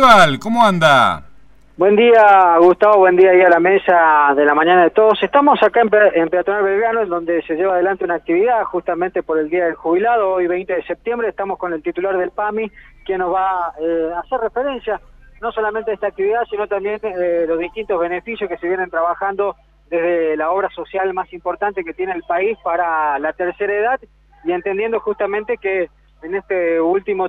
Aníbal, ¿cómo anda? Buen día, Gustavo, buen día ahí a la mesa de la mañana de todos. Estamos acá en Peatonal Belgrano, donde se lleva adelante una actividad justamente por el Día del Jubilado. Hoy 20 de septiembre estamos con el titular del PAMI, que nos va a hacer referencia no solamente a esta actividad, sino también los distintos beneficios que se vienen trabajando desde la obra social más importante que tiene el país para la tercera edad, y entendiendo justamente que en este último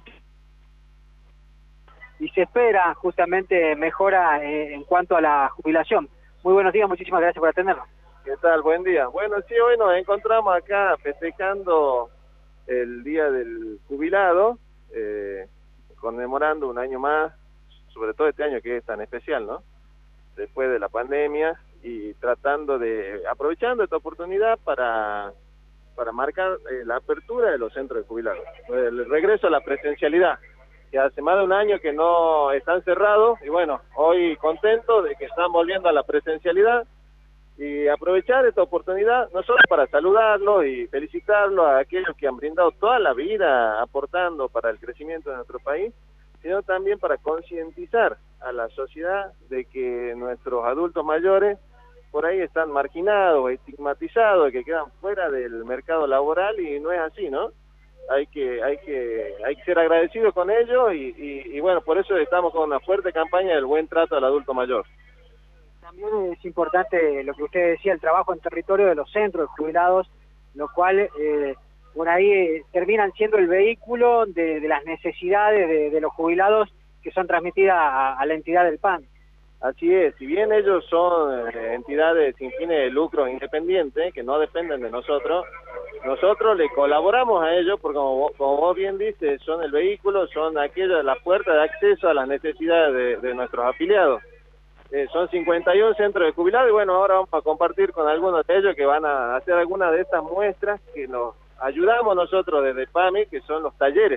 y se espera justamente mejora en cuanto a la jubilación. Muy buenos días, muchísimas gracias por atendernos. ¿Qué tal? Buen día. Bueno, sí, hoy nos encontramos acá festejando el Día del Jubilado, conmemorando un año más, sobre todo este año que es tan especial, ¿no? Después de la pandemia, y tratando de, aprovechando esta oportunidad para marcar la apertura de los centros de jubilados, el regreso a la presencialidad, que hace más de un año que no están cerrados, y bueno, hoy contento de que están volviendo a la presencialidad, y aprovechar esta oportunidad, no solo para saludarlos y felicitarlos a aquellos que han brindado toda la vida aportando para el crecimiento de nuestro país, sino también para concientizar a la sociedad de que nuestros adultos mayores por ahí están marginados, estigmatizados, que quedan fuera del mercado laboral, y no es así, ¿no? Hay que ser agradecidos con ellos y bueno, por eso estamos con una fuerte campaña del buen trato al adulto mayor. También es importante lo que usted decía, el trabajo en territorio de los centros de jubilados, lo cual por ahí terminan siendo el vehículo de las necesidades de los jubilados que son transmitidas a la entidad del PAN. Así es, si bien ellos son entidades sin fines de lucro independientes, que no dependen de nosotros le colaboramos a ellos, porque como vos bien dices, son el vehículo, son la puerta de acceso a las necesidades de nuestros afiliados. Son 51 centros de jubilados, y bueno, ahora vamos a compartir con algunos de ellos que van a hacer algunas de estas muestras que nos ayudamos nosotros desde PAMI, que son los talleres.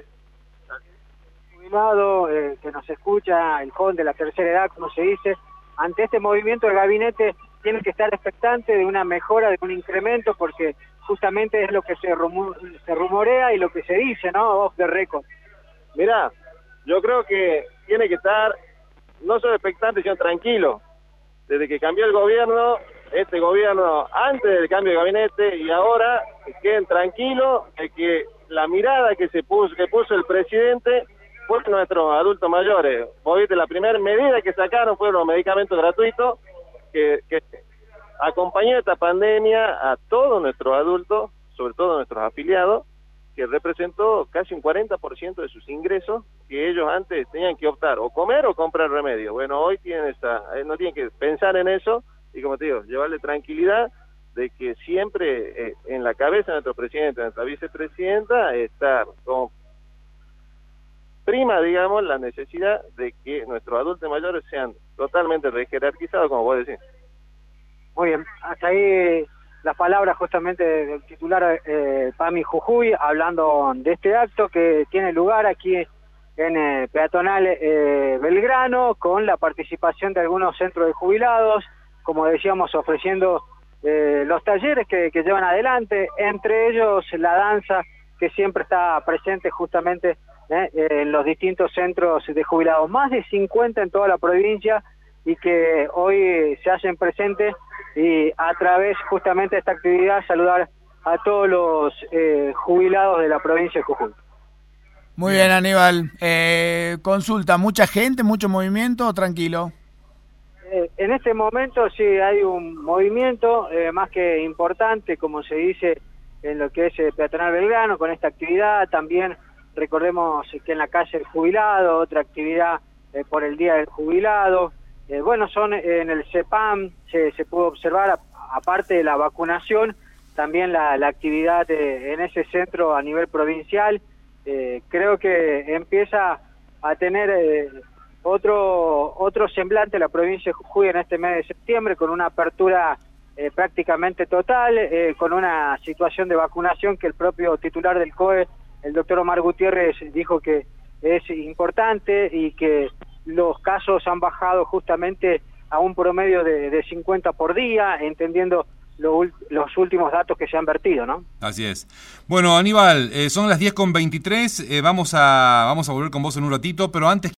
Jubilado que nos escucha, el joven de la tercera edad, como se dice, ante este movimiento el gabinete tiene que estar expectante de una mejora, de un incremento, porque justamente es lo que se rumorea y lo que se dice, ¿no? Off the record. Mirá, yo creo que tiene que estar no solo expectante, sino tranquilo. Desde que cambió el gobierno, este gobierno, antes del cambio de gabinete y ahora, queden tranquilos de que la mirada que puso el presidente fue nuestros adultos mayores. Vos viste, la primera medida que sacaron fueron los medicamentos gratuitos, que acompañó esta pandemia a todos nuestros adultos, sobre todo nuestros afiliados, que representó casi un 40% de sus ingresos, que ellos antes tenían que optar o comer o comprar remedio. Bueno, hoy no tienen que pensar en eso, y como te digo, llevarle tranquilidad de que siempre en la cabeza de nuestro presidente, de nuestra vicepresidenta, está como prima, digamos, la necesidad de que nuestros adultos mayores sean totalmente rejerarquizados, como vos decís. Muy bien, hasta ahí las palabras justamente del titular PAMI Jujuy, hablando de este acto que tiene lugar aquí en Peatonal Belgrano, con la participación de algunos centros de jubilados, como decíamos, ofreciendo los talleres que llevan adelante, entre ellos la danza, que siempre está presente justamente en los distintos centros de jubilados, más de 50 en toda la provincia, y que hoy se hacen presentes, y a través justamente de esta actividad saludar a todos los jubilados de la provincia de Jujuy. Muy bien, Aníbal. Consulta, ¿mucha gente, mucho movimiento o tranquilo? En este momento sí hay un movimiento más que importante, como se dice, en lo que es Peatonal Belgrano, con esta actividad. También recordemos que en la calle El Jubilado, otra actividad por el Día del Jubilado. Bueno, son en el CEPAM, se pudo observar, aparte de la vacunación, también la actividad en ese centro a nivel provincial. Creo que empieza a tener otro semblante la provincia de Jujuy en este mes de septiembre, con una apertura prácticamente total, con una situación de vacunación que el propio titular del COE, el doctor Omar Gutiérrez, dijo que es importante, y que los casos han bajado justamente a un promedio de 50 por día, entendiendo los últimos datos que se han vertido, ¿no? Así es. Bueno, Aníbal, son las 10:23, vamos a volver con vos en un ratito, pero antes